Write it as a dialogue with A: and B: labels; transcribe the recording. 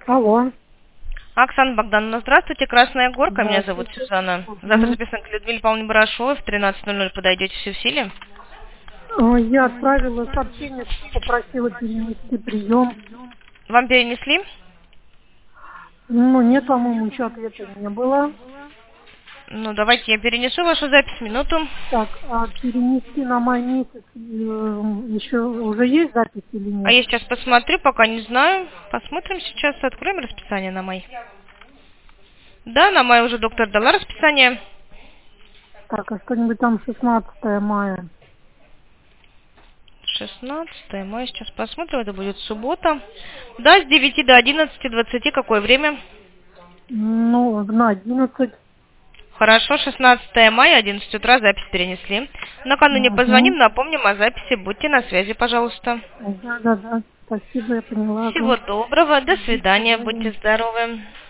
A: Алло.
B: Оксана Богдановна, здравствуйте. Красная Горка, меня зовут
A: Здравствуйте.
B: Сюзанна. Завтра
A: Мгм.
B: записан к Людмиле Павловне Барашовой в 13:00. Подойдете, все в силе?
A: Я отправила сообщение, что попросила перенести прием.
B: Вам перенесли?
A: Ну, нет, по-моему, еще ответа не было.
B: Ну, давайте я перенесу вашу запись, минуту.
A: Так, а перенести на май месяц еще уже есть запись или
B: А
A: нет?
B: я сейчас посмотрю, пока не знаю. Посмотрим сейчас, откроем расписание на май. Да, на май уже доктор дала расписание.
A: Так, а что-нибудь там 16 мая?
B: 16 мая, сейчас посмотрим, это будет суббота. Да, с 9 до 11:20, какое время?
A: Ну, на 11.
B: Хорошо, 16 мая, 11 утра, запись перенесли. Накануне
A: Угу.
B: позвоним, напомним о записи, будьте на связи, пожалуйста.
A: Да. Спасибо, я поняла. Ага.
B: Всего доброго, до
A: До
B: свидания, будьте
A: свидания.
B: здоровы.